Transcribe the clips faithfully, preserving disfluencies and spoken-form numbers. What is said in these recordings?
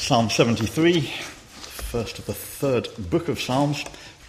Psalm seventy-three, first of the third book of Psalms.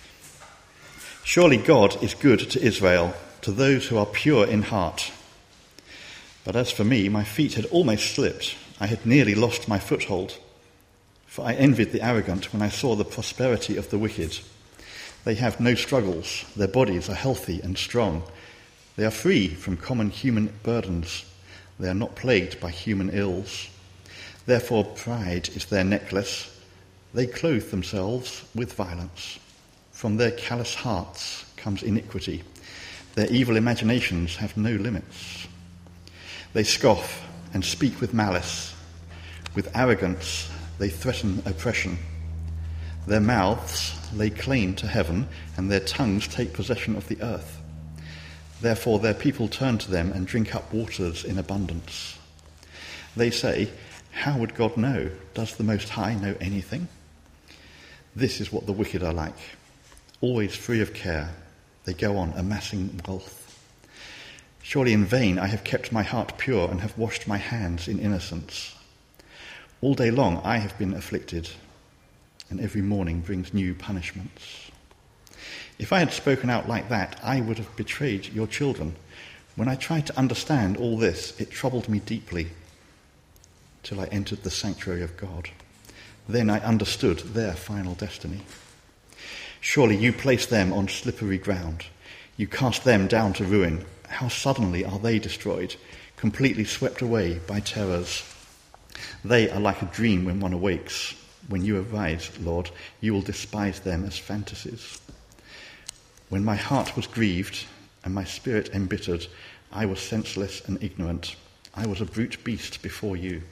Surely God is good to Israel, to those who are pure in heart. But as for me, my feet had almost slipped. I had nearly lost my foothold. For I envied the arrogant when I saw the prosperity of the wicked. They have no struggles. Their bodies are healthy and strong. They are free from common human burdens. They are not plagued by human ills. Therefore pride is their necklace. They clothe themselves with violence. From their callous hearts comes iniquity. Their evil imaginations have no limits. They scoff and speak with malice. With arrogance they threaten oppression. Their mouths lay claim to heaven, and their tongues take possession of the earth. Therefore their people turn to them and drink up waters in abundance. They say, how would God know? Does the Most High know anything? This is what the wicked are like. Always free of care, they go on amassing wealth. Surely in vain I have kept my heart pure and have washed my hands in innocence. All day long I have been afflicted, and every morning brings new punishments. If I had spoken out like that, I would have betrayed your children. When I tried to understand all this, it troubled me deeply, till I entered the sanctuary of God. Then I understood their final destiny. Surely you place them on slippery ground. You cast them down to ruin. How suddenly are they destroyed, completely swept away by terrors. They are like a dream when one awakes. When you arise, Lord, you will despise them as fantasies. When my heart was grieved and my spirit embittered, I was senseless and ignorant. I was a brute beast before you.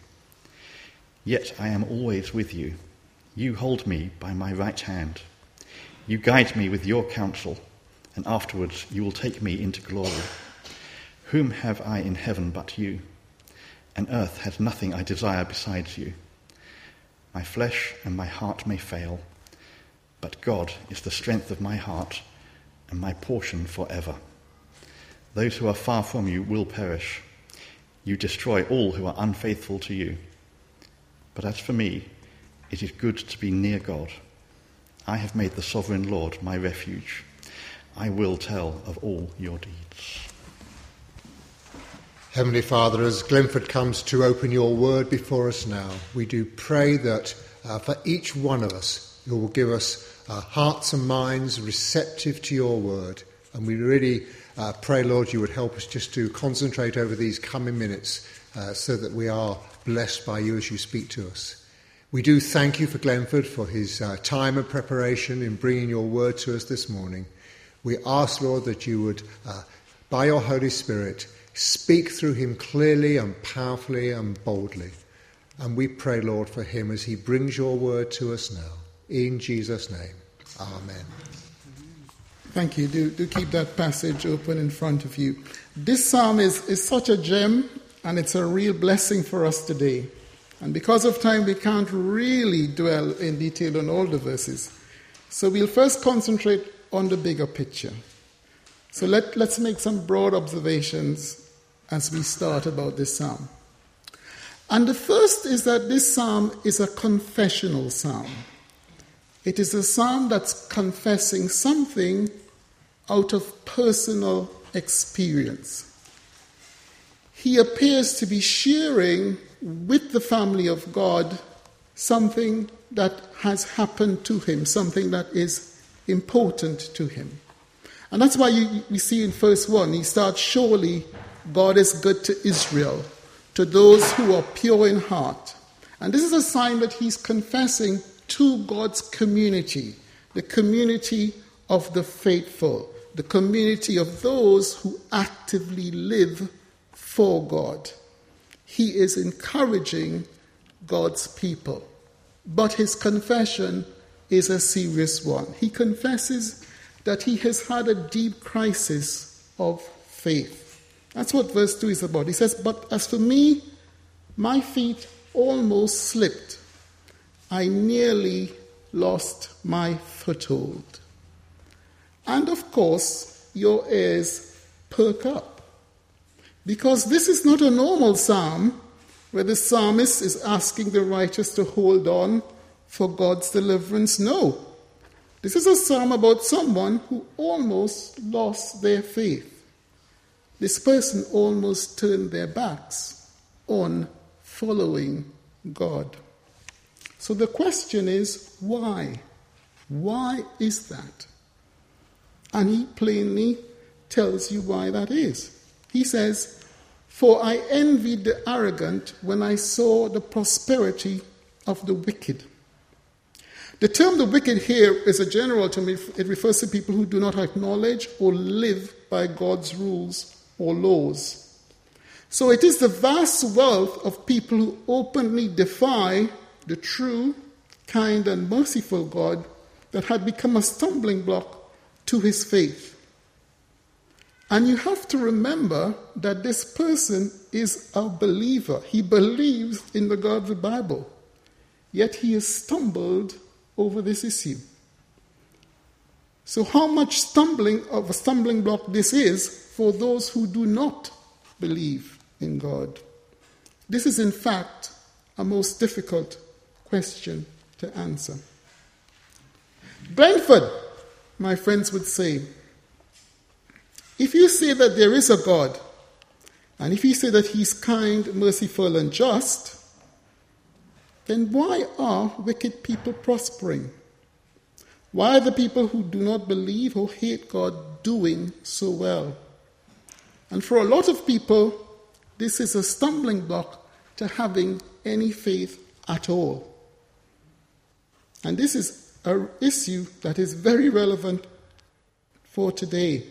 Yet I am always with you. You hold me by my right hand. You guide me with your counsel, and afterwards you will take me into glory. Whom have I in heaven but you? And earth has nothing I desire besides you. My flesh and my heart may fail, but God is the strength of my heart and my portion forever. Those who are far from you will perish. You destroy all who are unfaithful to you. But as for me, it is good to be near God. I have made the sovereign Lord my refuge. I will tell of all your deeds. Heavenly Father, as Glenford comes to open your word before us now, we do pray that uh, for each one of us, you will give us uh, hearts and minds receptive to your word. And we really uh, pray, Lord, you would help us just to concentrate over these coming minutes uh, so that we are blessed by you as you speak to us. We do thank you for Glenford, for his uh, time and preparation in bringing your word to us this morning. We ask, Lord, that you would, uh, by your Holy Spirit, speak through him clearly and powerfully and boldly. And we pray, Lord, for him as he brings your word to us now. In Jesus' name, amen. Thank you. Do, do keep that passage open in front of you. This psalm is, is such a gem, and it's a real blessing for us today. And because of time, we can't really dwell in detail on all the verses. So we'll first concentrate on the bigger picture. So let, let's make some broad observations as we start about this psalm. And the first is that this psalm is a confessional psalm. It is a psalm that's confessing something out of personal experience. He appears to be sharing with the family of God something that has happened to him, something that is important to him. And that's why you, we see in verse one, he starts, surely God is good to Israel, to those who are pure in heart. And this is a sign that he's confessing to God's community, the community of the faithful, the community of those who actively live for God. He is encouraging God's people. But his confession is a serious one. He confesses that he has had a deep crisis of faith. That's what verse two is about. He says, but as for me, my feet almost slipped. I nearly lost my foothold. And of course, your ears perk up. Because this is not a normal psalm where the psalmist is asking the righteous to hold on for God's deliverance. No. This is a psalm about someone who almost lost their faith. This person almost turned their backs on following God. So the question is, why? Why is that? And he plainly tells you why that is. He says, "For I envied the arrogant when I saw the prosperity of the wicked." The term "the wicked" here is a general term. It refers to people who do not acknowledge or live by God's rules or laws. So it is the vast wealth of people who openly defy the true, kind, and merciful God that had become a stumbling block to his faith. And you have to remember that this person is a believer. He believes in the God of the Bible, yet he has stumbled over this issue. So how much stumbling of a stumbling block this is for those who do not believe in God? This is in fact a most difficult question to answer. Brentford, my friends would say, if you say that there is a God, and if you say that he's kind, merciful, and just, then why are wicked people prospering? Why are the people who do not believe or hate God doing so well? And for a lot of people, this is a stumbling block to having any faith at all. And this is an issue that is very relevant for today.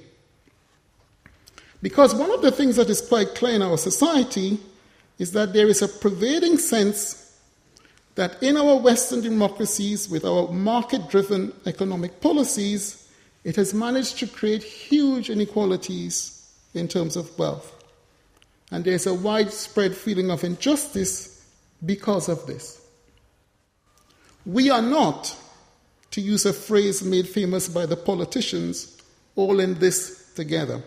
Because one of the things that is quite clear in our society is that there is a pervading sense that in our Western democracies, with our market-driven economic policies, it has managed to create huge inequalities in terms of wealth. And there's a widespread feeling of injustice because of this. We are not, to use a phrase made famous by the politicians, all in this together.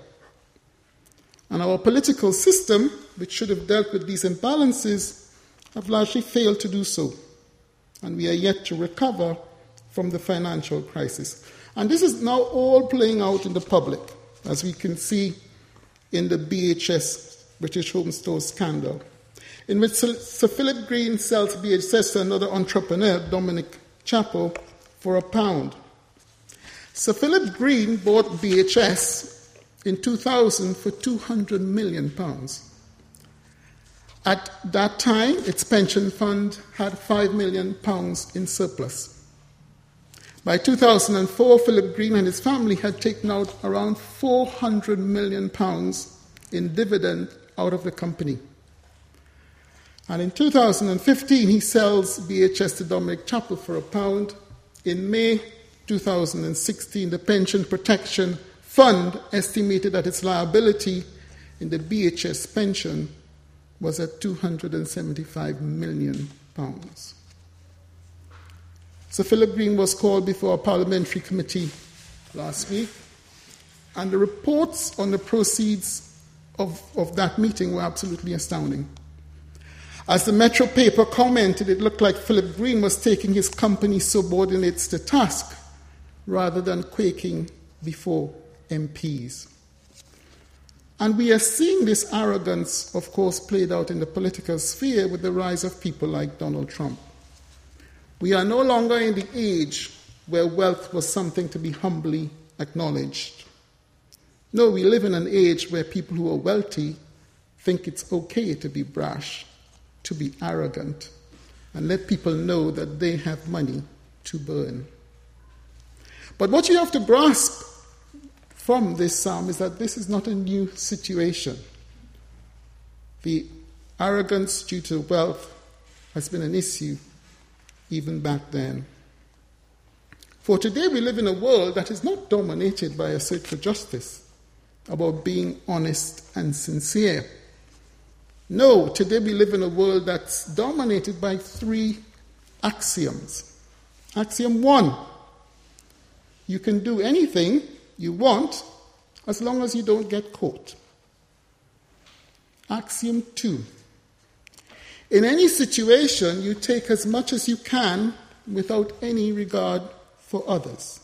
And our political system, which should have dealt with these imbalances, have largely failed to do so. And we are yet to recover from the financial crisis. And this is now all playing out in the public, as we can see in the B H S, British Home Stores scandal, in which Sir Philip Green sells B H S to another entrepreneur, Dominic Chappell, for a pound. Sir Philip Green bought B H S in two thousand for two hundred million pounds. At that time, its pension fund had five million pounds in surplus. By two thousand four, Philip Green and his family had taken out around four hundred million pounds in dividend out of the company. And in two thousand fifteen, he sells B H S to Dominic Chappell for a pound. In May two thousand sixteen, the Pension Protection Fund estimated that its liability in the B H S pension was at two hundred seventy-five million pounds. Sir Philip Green was called before a parliamentary committee last week, and the reports on the proceeds of, of that meeting were absolutely astounding. As the Metro paper commented, it looked like Philip Green was taking his company's subordinates to task rather than quaking before M Ps. And we are seeing this arrogance, of course, played out in the political sphere with the rise of people like Donald Trump. We are no longer in the age where wealth was something to be humbly acknowledged. No, we live in an age where people who are wealthy think it's okay to be brash, to be arrogant, and let people know that they have money to burn. But what you have to grasp from this psalm is that this is not a new situation. The arrogance due to wealth has been an issue even back then. For today we live in a world that is not dominated by a search for justice, about being honest and sincere. No, today we live in a world that's dominated by three axioms. Axiom one, you can do anything you want as long as you don't get caught. Axiom two, In any situation, you take as much as you can without any regard for others.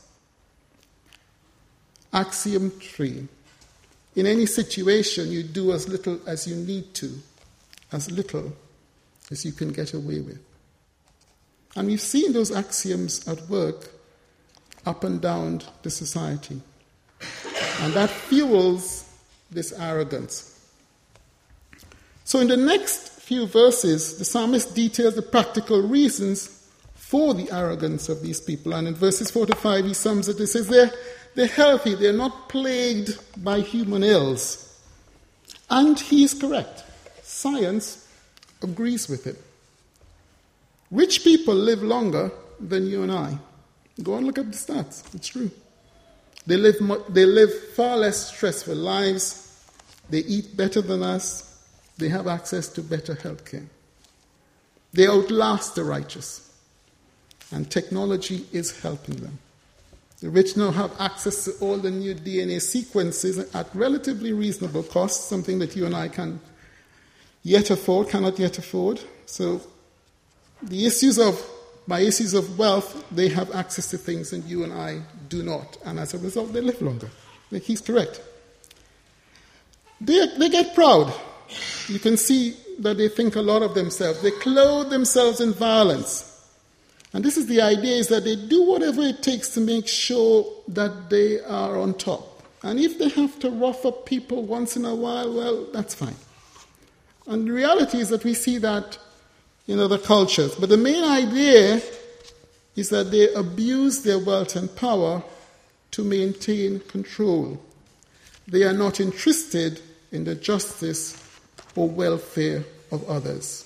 Axiom three. In any situation, you do as little as you need to, as little as you can get away with. And we've seen those axioms at work up and down the society. And that fuels this arrogance. So in the next few verses, the psalmist details the practical reasons for the arrogance of these people. And in verses four to five, he sums it. He says they're, they're healthy, they're not plagued by human ills. And he is correct. Science agrees with it. Rich people live longer than you and I. Go and look at the stats. It's true. They live, they live far less stressful lives. They eat better than us. They have access to better health care. They outlast the righteous. And technology is helping them. The rich now have access to all the new D N A sequences at relatively reasonable cost, something that you and I can yet afford, cannot yet afford. So the issues of, by issues of wealth, they have access to things and you and I do not. And as a result, they live longer. He's correct. They, they get proud. You can see that they think a lot of themselves. They clothe themselves in violence. And this is the idea, is that they do whatever it takes to make sure that they are on top. And if they have to rough up people once in a while, well, that's fine. And the reality is that we see that in other cultures. But the main idea is that they abuse their wealth and power to maintain control. They are not interested in the justice or welfare of others.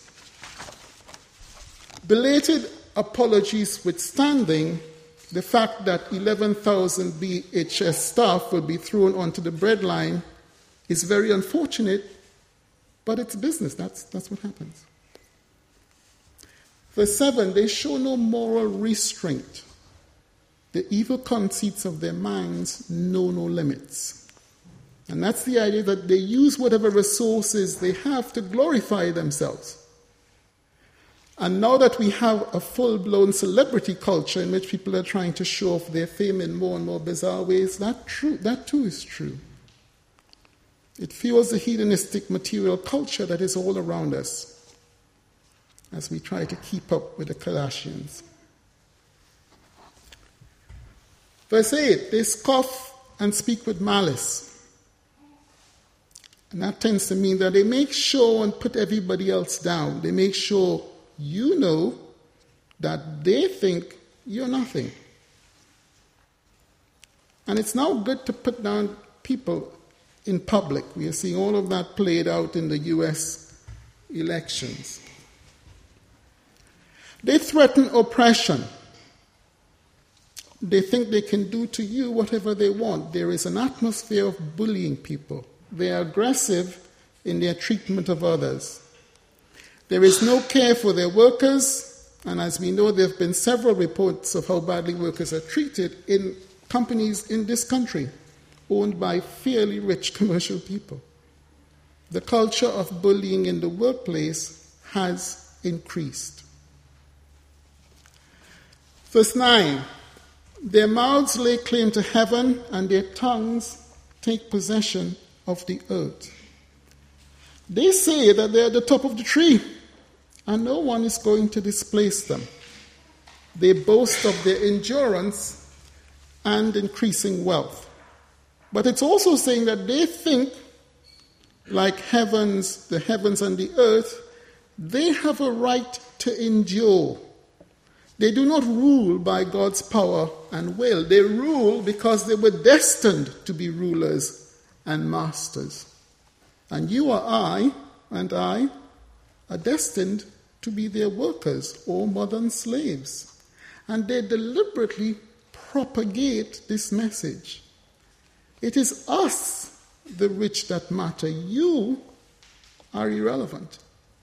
Belated apologies withstanding, the fact that eleven thousand B H S staff will be thrown onto the breadline is very unfortunate, but it's business. That's, that's what happens. Verse seven, they show no moral restraint. The evil conceits of their minds know no limits. And that's the idea that they use whatever resources they have to glorify themselves. And now that we have a full-blown celebrity culture in which people are trying to show off their fame in more and more bizarre ways, that, true, that too is true. It fuels the hedonistic material culture that is all around us as we try to keep up with the Kardashians. Verse eight, they scoff and speak with malice. And that tends to mean that they make sure and put everybody else down. They make sure you know that they think you're nothing. And it's now good to put down people in public. We are seeing all of that played out in the U S elections. They threaten oppression. They think they can do to you whatever they want. There is an atmosphere of bullying people. They are aggressive in their treatment of others. There is no care for their workers, and as we know, there have been several reports of how badly workers are treated in companies in this country, owned by fairly rich commercial people. The culture of bullying in the workplace has increased. Verse nine, their mouths lay claim to heaven, and their tongues take possession of the earth. They say that they're at the top of the tree, and no one is going to displace them. They boast of their endurance and increasing wealth. But it's also saying that they think, like heavens, the heavens and the earth, they have a right to endure. They do not rule by God's power and will. They rule because they were destined to be rulers and masters. And you or I and I are destined to be their workers or modern slaves. And they deliberately propagate this message. It is us, the rich, that matter. You are irrelevant.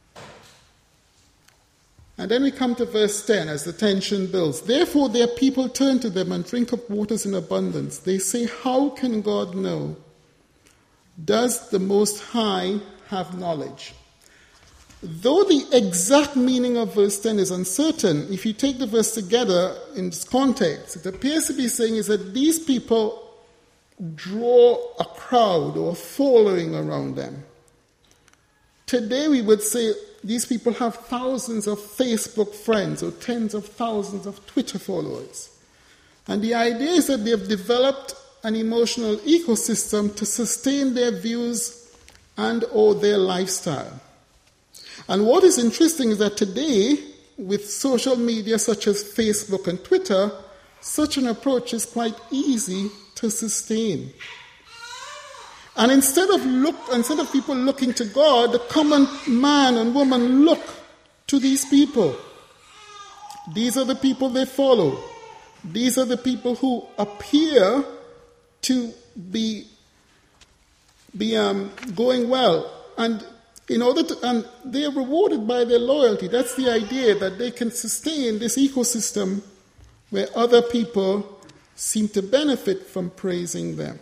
And then we come to verse ten as the tension builds. Therefore their people turn to them and drink up waters in abundance. They say, how can God know? Does the Most High have knowledge? Though the exact meaning of verse ten is uncertain, if you take the verse together in its context, it appears to be saying is that these people draw a crowd or a following around them. Today we would say these people have thousands of Facebook friends or tens of thousands of Twitter followers. And the idea is that they have developed an emotional ecosystem to sustain their views and or their lifestyle. And what is interesting is that today, with social media such as Facebook and Twitter, such an approach is quite easy to sustain. And instead of look, instead of people looking to God, the common man and woman look to these people. These are the people they follow. These are the people who appear to be, be um, going well. And in order to, and they are rewarded by their loyalty. That's the idea, that they can sustain this ecosystem where other people seem to benefit from praising them.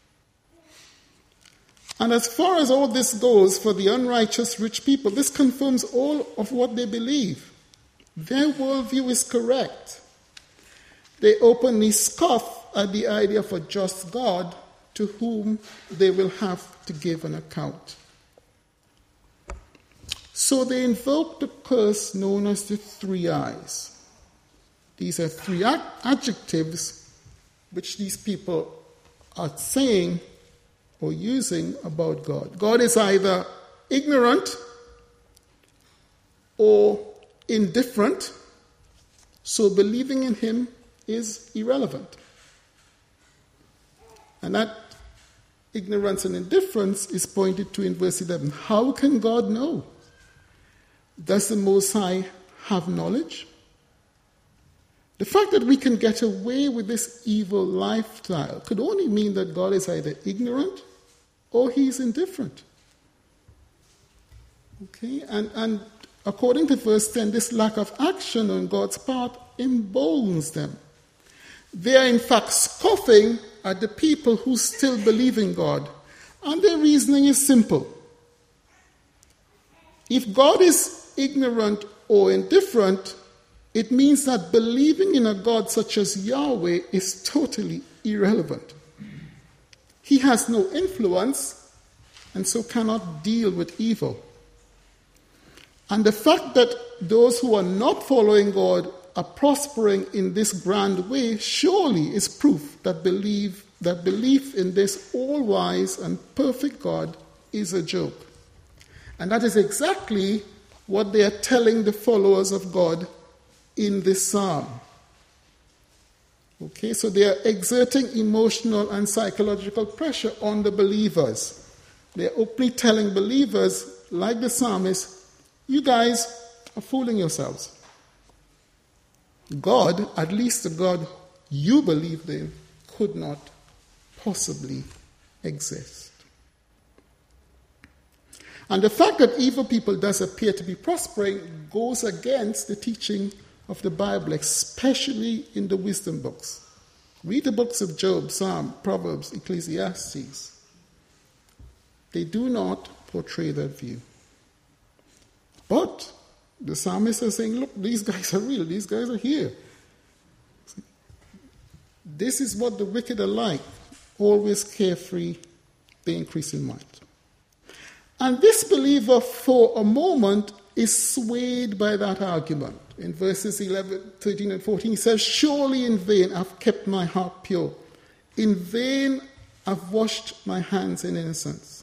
And as far as all this goes for the unrighteous rich people, this confirms all of what they believe. Their worldview is correct. They openly scoff at the idea of a just God to whom they will have to give an account. So they invoke the curse known as the three I's. These are three ad- adjectives which these people are saying or using about God. God is either ignorant or indifferent, so believing in him is irrelevant. And that ignorance and indifference is pointed to in verse eleven. How can God know? Does the Most High have knowledge? The fact that we can get away with this evil lifestyle could only mean that God is either ignorant or he's indifferent. Okay, and, and according to verse ten, this lack of action on God's part emboldens them. They are in fact scoffing at the people who still believe in God. And their reasoning is simple. If God is ignorant or indifferent, it means that believing in a God such as Yahweh is totally irrelevant. He has no influence and so cannot deal with evil. And the fact that those who are not following God are prospering in this grand way surely is proof that believe that belief in this all-wise and perfect God is a joke. And that is exactly what they are telling the followers of God in this psalm. Okay, so they are exerting emotional and psychological pressure on the believers. They are openly telling believers, like the psalmist, you guys are fooling yourselves. God, at least the God you believe in, could not possibly exist. And the fact that evil people does appear to be prospering goes against the teaching of the Bible, especially in the wisdom books. Read the books of Job, Psalm, Proverbs, Ecclesiastes. They do not portray that view. But the psalmist is saying, look, these guys are real. These guys are here. This is what the wicked are like. Always carefree, they increase in might. And this believer, for a moment, is swayed by that argument. In verses eleven, thirteen, and fourteen, he says, surely in vain I've kept my heart pure. In vain I've washed my hands in innocence.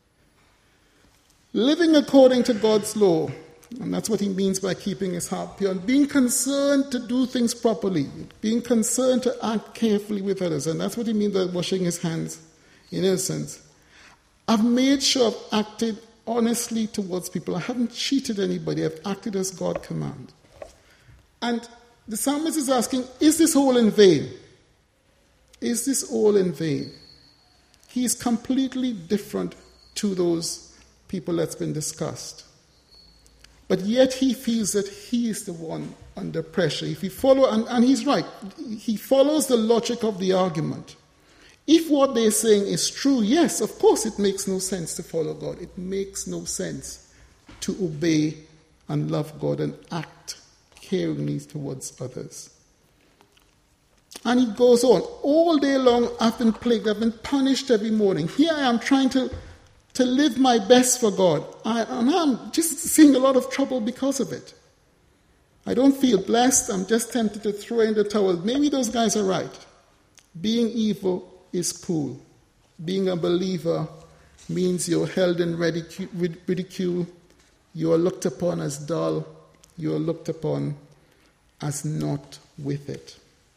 Living according to God's law, and that's what he means by keeping his heart pure, and being concerned to do things properly, being concerned to act carefully with others, and that's what he means by washing his hands in innocence. I've made sure I've acted honestly towards people. I haven't cheated anybody. I've acted as God commands. And the psalmist is asking, is this all in vain? Is this all in vain? He is completely different to those people that's been discussed. But yet he feels that he is the one under pressure. If he follow, and, and he's right, he follows the logic of the argument. If what they're saying is true, yes, of course it makes no sense to follow God. It makes no sense to obey and love God and act caringly towards others. And he goes on, all day long I've been plagued, I've been punished every morning. Here I am trying to, to live my best for God. I, and I'm just seeing a lot of trouble because of it. I don't feel blessed, I'm just tempted to throw in the towel. Maybe those guys are right. Being evil is cool. Being a believer means you're held in ridicule, you are looked upon as dull, you are looked upon as not with it.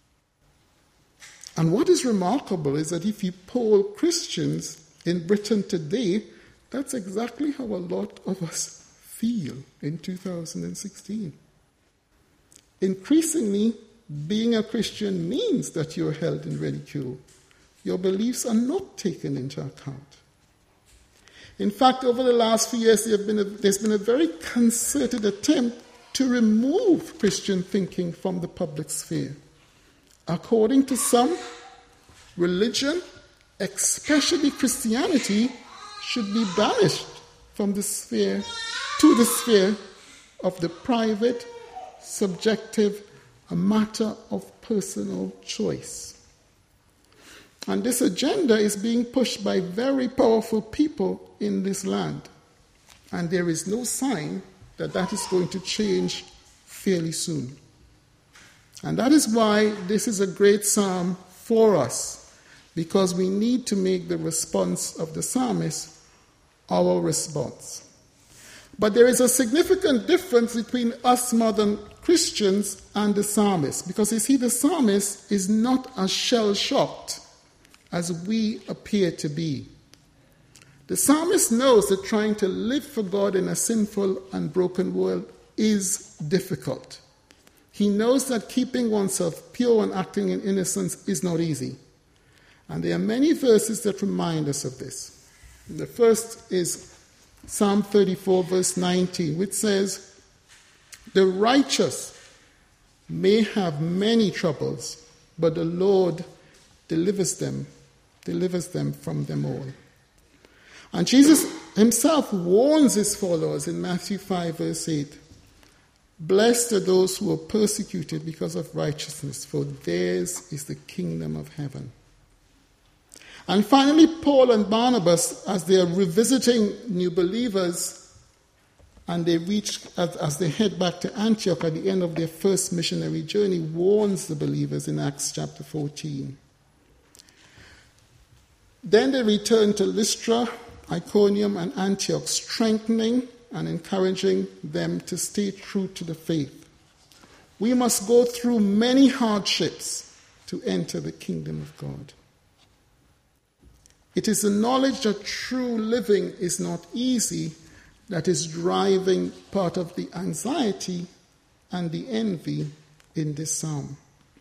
And what is remarkable is that if you poll Christians in Britain today, that's exactly how a lot of us feel in two thousand sixteen. Increasingly, being a Christian means that you're held in ridicule. Your beliefs are not taken into account. In fact, over the last few years, there have been a, there's been a very concerted attempt to remove Christian thinking from the public sphere. According to some, religion, especially Christianity, should be banished from the sphere to the sphere of the private, subjective, a matter of personal choice. And this agenda is being pushed by very powerful people in this land. And there is no sign that that is going to change fairly soon. And that is why this is a great psalm for us, because we need to make the response of the psalmist our response. But there is a significant difference between us modern Christians and the psalmist, because you see, the psalmist is not as shell-shocked as we appear to be. The psalmist knows that trying to live for God in a sinful and broken world is difficult. He knows that keeping oneself pure and acting in innocence is not easy. And there are many verses that remind us of this. The first is Psalm thirty-four, verse nineteen, which says, "The righteous may have many troubles, but the Lord delivers them, delivers them from them all." And Jesus himself warns his followers in Matthew five, verse eight, "Blessed are those who are persecuted because of righteousness, for theirs is the kingdom of heaven." And finally, Paul and Barnabas, as they are revisiting new believers, and they reach, as, as they head back to Antioch at the end of their first missionary journey, warns the believers in Acts chapter fourteen. Then they return to Lystra, Iconium, and Antioch, strengthening and encouraging them to stay true to the faith. We must go through many hardships to enter the kingdom of God. It is the knowledge that true living is not easy that is driving part of the anxiety and the envy in this psalm.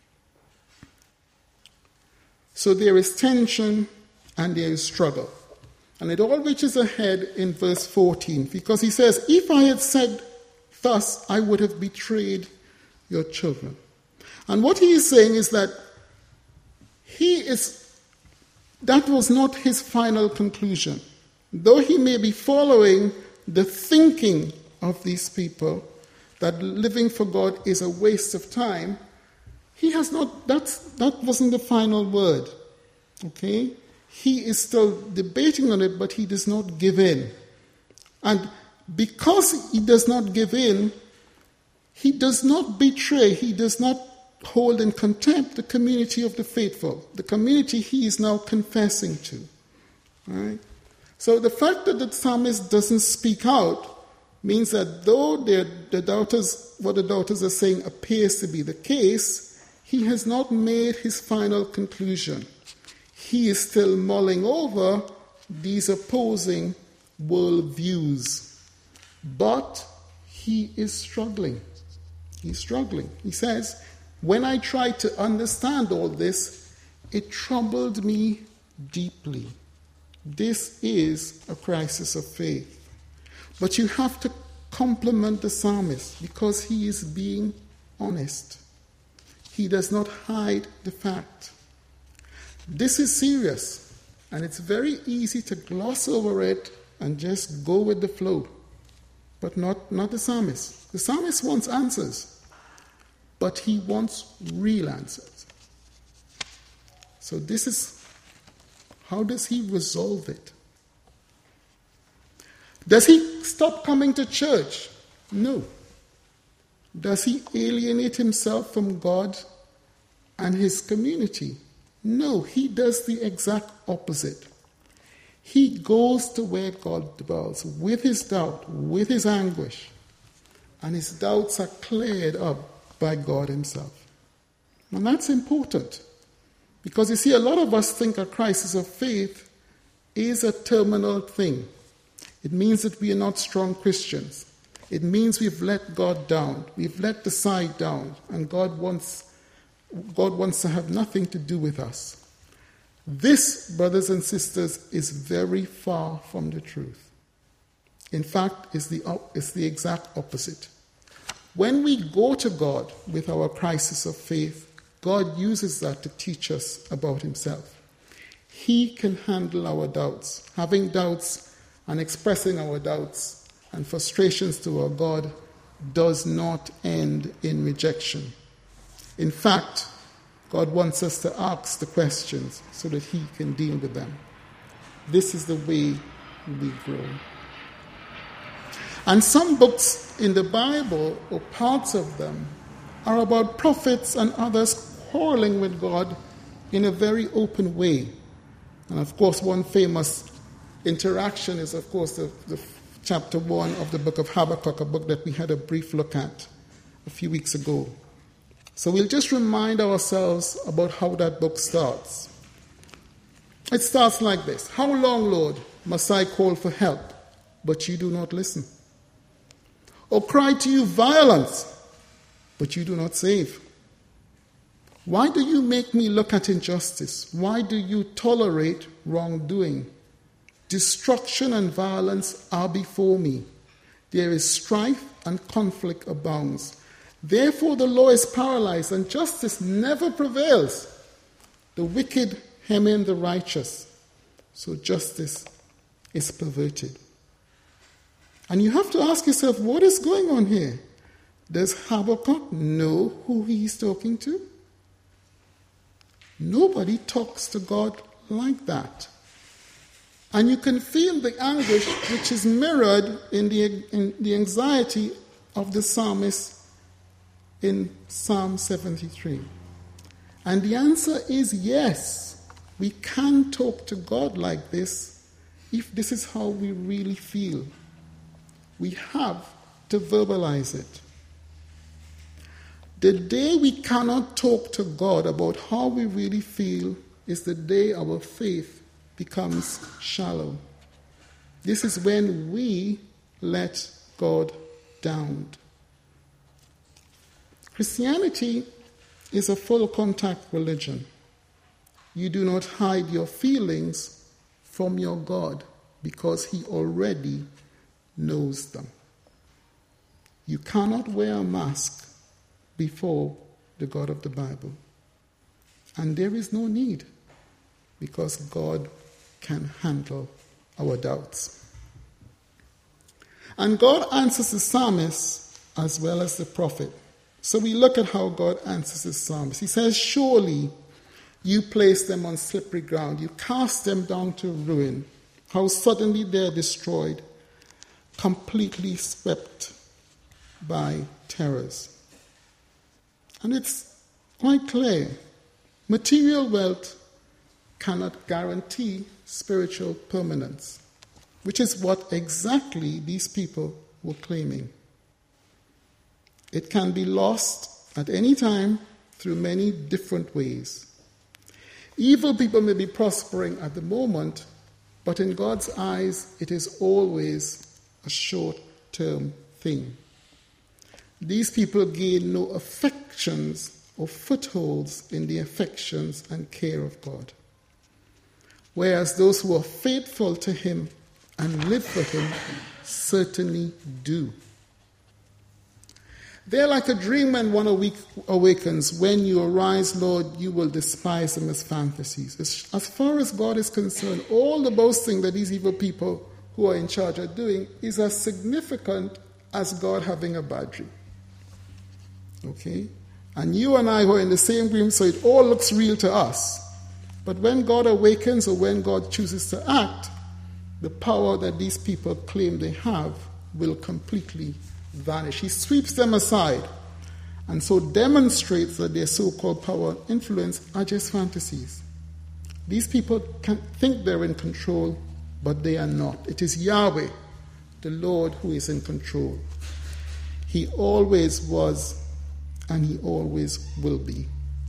So there is tension and there is struggle. And it all reaches a head in verse fourteen, because he says, "If I had said thus, I would have betrayed your children." And what he is saying is that he is, that was not his final conclusion. Though he may be following the thinking of these people that living for God is a waste of time, he has not, that's, that wasn't the final word. Okay? He is still debating on it, but he does not give in. And because he does not give in, he does not betray, he does not hold in contempt the community of the faithful, the community he is now confessing to. Right? So the fact that the psalmist doesn't speak out means that though the doubters, what the doubters are saying appears to be the case, he has not made his final conclusion. He is still mulling over these opposing worldviews. But he is struggling. He's struggling. He says, "When I tried to understand all this, it troubled me deeply." This is a crisis of faith. But you have to compliment the psalmist because he is being honest. He does not hide the fact. This is serious, and it's very easy to gloss over it and just go with the flow. but not, not the psalmist. The psalmist wants answers, but he wants real answers. So this is, how does he resolve it? Does he stop coming to church? No. Does he alienate himself from God and his community? No, he does the exact opposite. He goes to where God dwells with his doubt, with his anguish, and his doubts are cleared up by God himself. And that's important, because you see, a lot of us think a crisis of faith is a terminal thing. It means that we are not strong Christians. It means we've let God down. We've let the side down, and God wants, God wants to have nothing to do with us. This, brothers and sisters, is very far from the truth. In fact, it's the, it's the exact opposite. When we go to God with our crisis of faith, God uses that to teach us about himself. He can handle our doubts. Having doubts and expressing our doubts and frustrations to our God does not end in rejection. In fact, God wants us to ask the questions so that he can deal with them. This is the way we grow. And some books in the Bible, or parts of them, are about prophets and others quarreling with God in a very open way. And of course, one famous interaction is, of course, the, the chapter one of the book of Habakkuk, a book that we had a brief look at a few weeks ago. So we'll just remind ourselves about how that book starts. It starts like this. How long, Lord, must I call for help, but you do not listen? Or cry to you violence, but you do not save? Why do you make me look at injustice? Why do you tolerate wrongdoing? Destruction and violence are before me. There is strife and conflict abounds. Therefore the law is paralyzed and justice never prevails. The wicked hem in the righteous, so justice is perverted. And you have to ask yourself, what is going on here? Does Habakkuk know who he's talking to? Nobody talks to God like that. And you can feel the anguish which is mirrored in the, in the anxiety of the psalmist in Psalm seventy-three. And the answer is yes. We can talk to God like this if this is how we really feel. We have to verbalize it. The day we cannot talk to God about how we really feel is the day our faith becomes shallow. This is when we let God down. Christianity is a full contact religion. You do not hide your feelings from your God because he already knows them. You cannot wear a mask before the God of the Bible. And there is no need, because God can handle our doubts. And God answers the psalmist as well as the prophet. So we look at how God answers the psalmist. He says, surely you place them on slippery ground. You cast them down to ruin. How suddenly they're destroyed, completely swept by terrors. And it's quite clear. Material wealth cannot guarantee spiritual permanence, which is what exactly these people were claiming. It can be lost at any time through many different ways. Evil people may be prospering at the moment, but in God's eyes, it is always a short-term thing. These people gain no affections or footholds in the affections and care of God, whereas those who are faithful to him and live for him certainly do. They're like a dream when one awakens. When you arise, Lord, you will despise them as fantasies. As, as far as God is concerned, all the boasting that these evil people who are in charge are doing is as significant as God having a bad dream. Okay? And you and I were in the same dream, so it all looks real to us. But when God awakens or when God chooses to act, the power that these people claim they have will completely vanish. He sweeps them aside and so demonstrates that their so-called power and influence are just fantasies. These people can think they're in control, but they are not. It is Yahweh, the Lord, who is in control. He always was, and he always will be.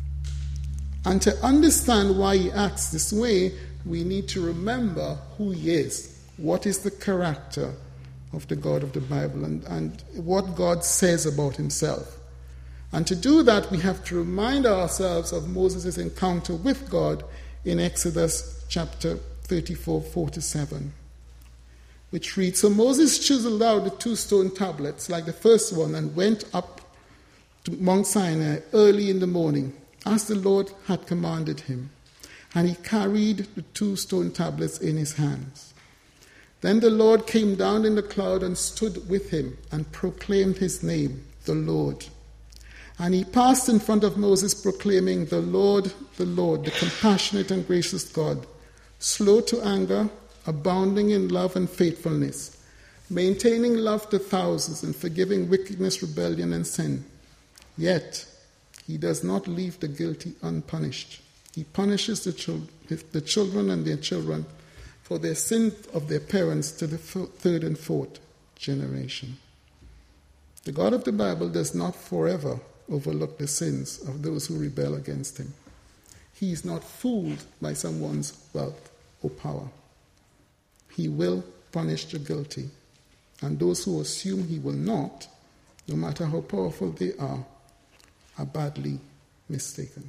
And to understand why he acts this way, we need to remember who he is. What is the character of the God of the Bible, and, and what God says about himself. And to do that, we have to remind ourselves of Moses' encounter with God in Exodus chapter thirty-four, four to seven, which reads, So Moses chiseled out the two stone tablets like the first one and went up to Mount Sinai early in the morning, as the Lord had commanded him. And he carried the two stone tablets in his hands. Then the Lord came down in the cloud and stood with him and proclaimed his name, the Lord. And he passed in front of Moses, proclaiming, The Lord, the Lord, the compassionate and gracious God, slow to anger, abounding in love and faithfulness, maintaining love to thousands and forgiving wickedness, rebellion, and sin. Yet he does not leave the guilty unpunished. He punishes the, chil- the children and their children for their sin of their parents to the third and fourth generation. The God of the Bible does not forever overlook the sins of those who rebel against him. He is not fooled by someone's wealth or power. He will punish the guilty, and those who assume he will not, no matter how powerful they are, are badly mistaken.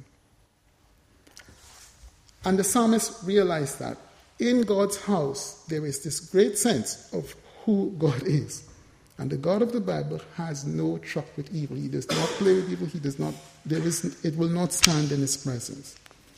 And the psalmist realized that in God's house there is this great sense of who God is. And the God of the Bible has no truck with evil. He does not play with evil. He does not, there is, it will not stand in his presence.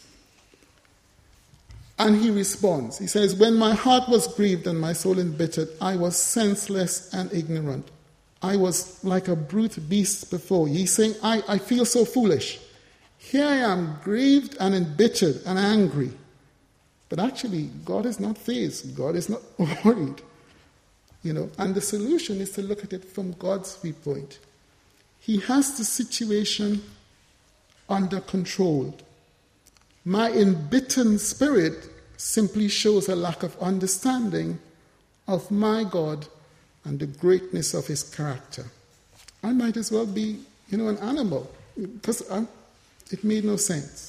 And he responds. He says, When my heart was grieved and my soul embittered, I was senseless and ignorant. I was like a brute beast before you. He's saying, I, I feel so foolish. Here I am, grieved and embittered and angry. But actually, God is not fazed. God is not worried. You know, and the solution is to look at it from God's viewpoint. He has the situation under control. My embittered spirit simply shows a lack of understanding of my God and the greatness of his character. I might as well be, you know, an animal, because I, it made no sense.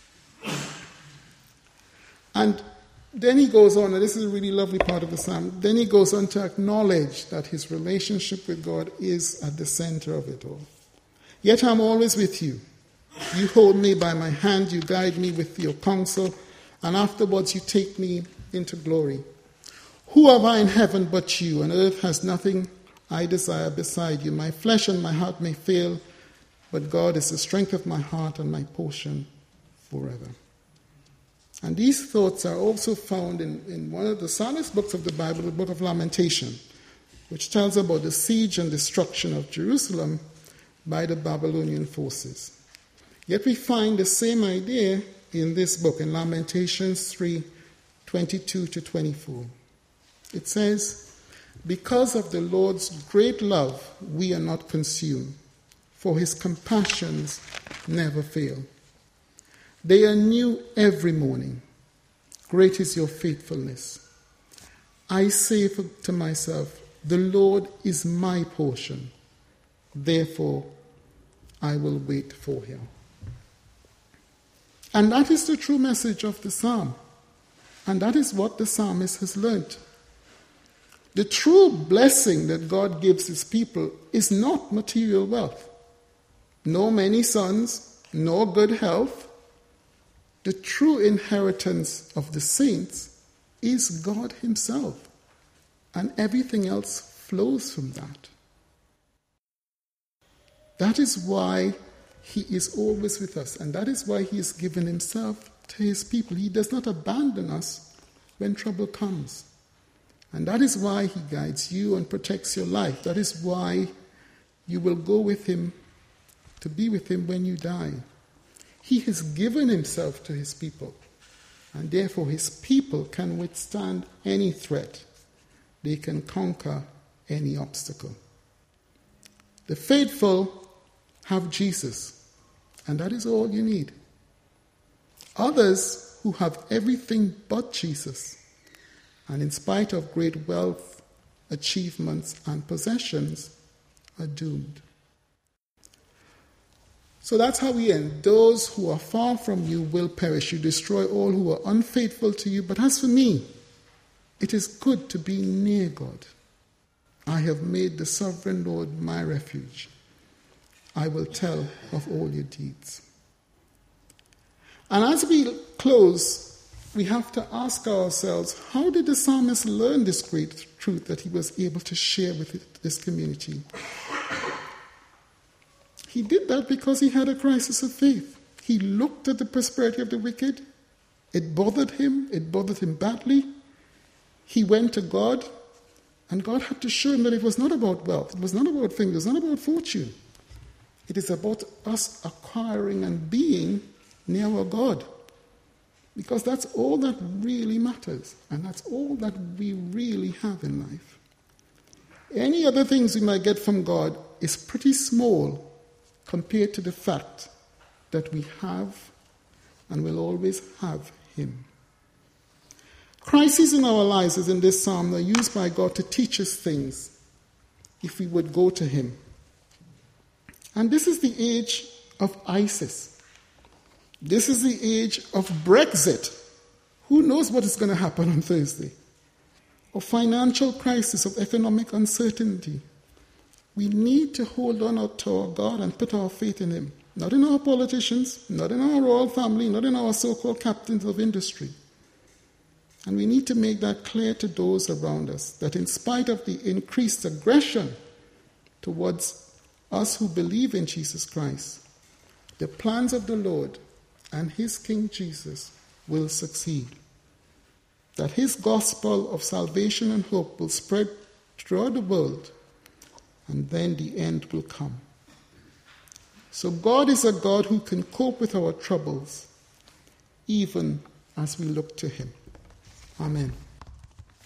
And then he goes on, and this is a really lovely part of the psalm, then he goes on to acknowledge that his relationship with God is at the center of it all. Yet I'm always with you. You hold me by my hand, you guide me with your counsel, and afterwards you take me into glory. Who have I in heaven but you, and earth has nothing I desire beside you. My flesh and my heart may fail, but God is the strength of my heart and my portion forever. And these thoughts are also found in, in one of the saddest books of the Bible, the book of Lamentation, which tells about the siege and destruction of Jerusalem by the Babylonian forces. Yet we find the same idea in this book, in Lamentations three, twenty-two to twenty-four. It says, Because of the Lord's great love, we are not consumed, for his compassions never fail. They are new every morning. Great is your faithfulness. I say to myself, the Lord is my portion. Therefore, I will wait for him. And that is the true message of the psalm. And that is what the psalmist has learnt. The true blessing that God gives his people is not material wealth, nor many sons, nor good health. The true inheritance of the saints is God himself, and everything else flows from that. That is why he is always with us, and that is why he has given himself to his people. He does not abandon us when trouble comes. And that is why he guides you and protects your life. That is why you will go with him to be with him when you die. He has given himself to his people, and therefore his people can withstand any threat. They can conquer any obstacle. The faithful have Jesus, and that is all you need. Others who have everything but Jesus, and in spite of great wealth, achievements, and possessions, are doomed. So that's how we end. Those who are far from you will perish. You destroy all who are unfaithful to you. But as for me, it is good to be near God. I have made the sovereign Lord my refuge. I will tell of all your deeds. And as we close, we have to ask ourselves, how did the psalmist learn this great truth that he was able to share with this community? He did that because he had a crisis of faith. He looked at the prosperity of the wicked. It bothered him. It bothered him badly. He went to God, and God had to show him that it was not about wealth. It was not about things. It was not about fortune. It is about us acquiring and being near our God. Because that's all that really matters. And that's all that we really have in life. Any other things we might get from God is pretty small compared to the fact that we have and will always have him. Crises in our lives, as in this psalm, are used by God to teach us things if we would go to him. And this is the age of ISIS. This is the age of Brexit. Who knows what is going to happen on Thursday? Of financial crisis, of economic uncertainty. We need to hold on to our God and put our faith in him. Not in our politicians, not in our royal family, not in our so-called captains of industry. And we need to make that clear to those around us, that in spite of the increased aggression towards us who believe in Jesus Christ, the plans of the Lord and his King Jesus will succeed. That his gospel of salvation and hope will spread throughout the world, and then the end will come. So God is a God who can cope with our troubles, even as we look to him. Amen.